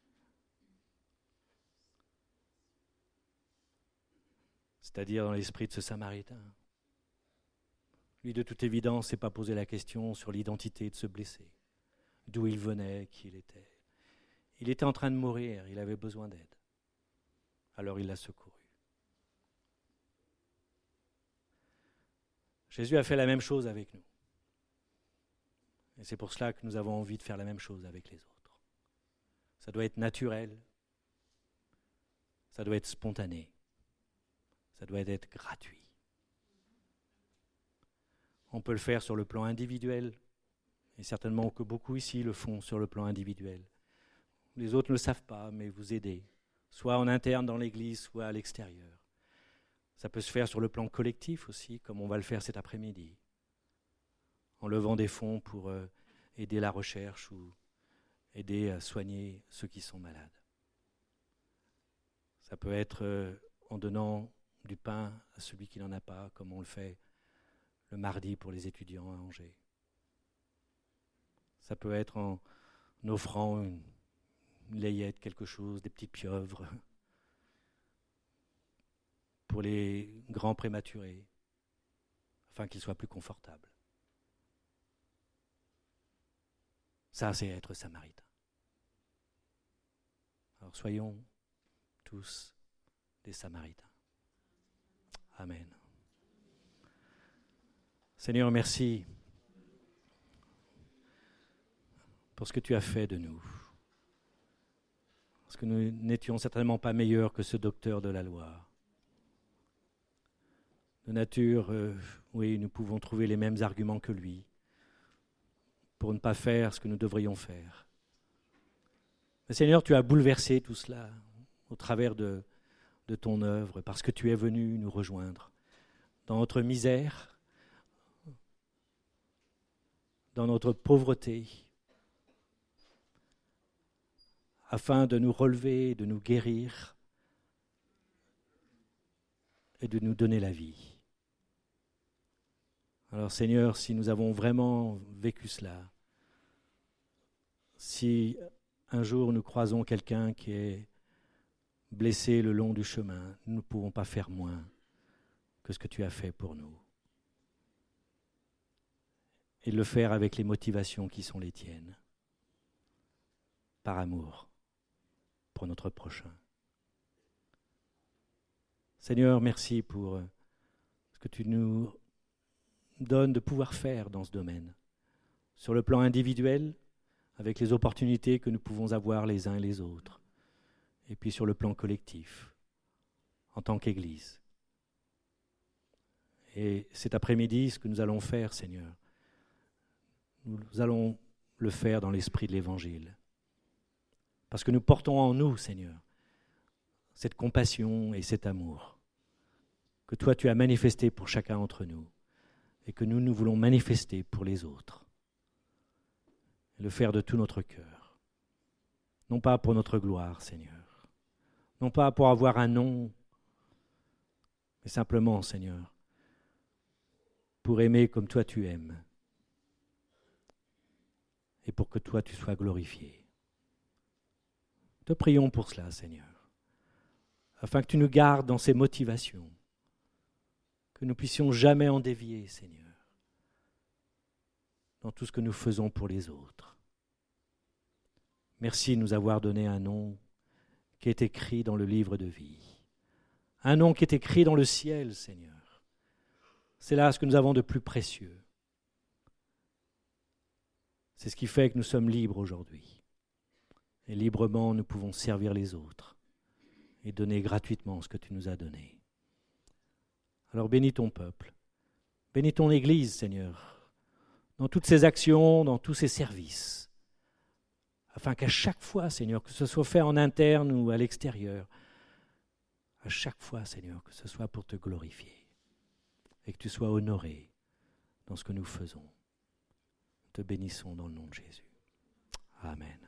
C'est-à-dire dans l'esprit de ce Samaritain. Lui, de toute évidence, ne s'est pas posé la question sur l'identité de ce blessé, d'où il venait, qui il était. Il était en train de mourir, il avait besoin d'aide. Alors il l'a secouru. Jésus a fait la même chose avec nous. Et c'est pour cela que nous avons envie de faire la même chose avec les autres. Ça doit être naturel, ça doit être spontané, ça doit être gratuit. On peut le faire sur le plan individuel, et certainement que beaucoup ici le font sur le plan individuel. Les autres ne le savent pas, mais vous aidez, soit en interne dans l'Église, soit à l'extérieur. Ça peut se faire sur le plan collectif aussi, comme on va le faire cet après-midi, en levant des fonds pour aider la recherche ou aider à soigner ceux qui sont malades. Ça peut être en donnant du pain à celui qui n'en a pas, comme on le fait le mardi pour les étudiants à Angers. Ça peut être en offrant une layette, quelque chose, des petits pieuvres pour les grands prématurés, afin qu'ils soient plus confortables. Ça, c'est être samaritain. Alors soyons tous des Samaritains. Amen. Seigneur, merci pour ce que tu as fait de nous. Parce que nous n'étions certainement pas meilleurs que ce docteur de la loi. De nature, oui, nous pouvons trouver les mêmes arguments que lui pour ne pas faire ce que nous devrions faire. Mais Seigneur, tu as bouleversé tout cela au travers de ton œuvre, parce que tu es venu nous rejoindre dans notre misère, dans notre pauvreté, afin de nous relever, de nous guérir et de nous donner la vie. Alors Seigneur, si nous avons vraiment vécu cela, si un jour nous croisons quelqu'un qui est blessé le long du chemin, nous ne pouvons pas faire moins que ce que tu as fait pour nous. Et le faire avec les motivations qui sont les tiennes, par amour pour notre prochain. Seigneur, merci pour ce que tu nous donnes de pouvoir faire dans ce domaine, sur le plan individuel, avec les opportunités que nous pouvons avoir les uns et les autres, et puis sur le plan collectif, en tant qu'Église. Et cet après-midi, ce que nous allons faire, Seigneur, nous allons le faire dans l'esprit de l'Évangile. Parce que nous portons en nous, Seigneur, cette compassion et cet amour que toi tu as manifesté pour chacun d'entre nous et que nous voulons manifester pour les autres. Et le faire de tout notre cœur. Non pas pour notre gloire, Seigneur. Non pas pour avoir un nom, mais simplement, Seigneur, pour aimer comme toi tu aimes et pour que toi tu sois glorifié. Te prions pour cela, Seigneur, afin que tu nous gardes dans ces motivations, que nous puissions jamais en dévier, Seigneur, dans tout ce que nous faisons pour les autres. Merci de nous avoir donné un nom qui est écrit dans le livre de vie, un nom qui est écrit dans le ciel, Seigneur. C'est là ce que nous avons de plus précieux. C'est ce qui fait que nous sommes libres aujourd'hui. Et librement, nous pouvons servir les autres et donner gratuitement ce que tu nous as donné. Alors bénis ton peuple, bénis ton Église, Seigneur, dans toutes ses actions, dans tous ses services, afin qu'à chaque fois, Seigneur, que ce soit fait en interne ou à l'extérieur, à chaque fois, Seigneur, que ce soit pour te glorifier et que tu sois honoré dans ce que nous faisons. Te bénissons dans le nom de Jésus. Amen.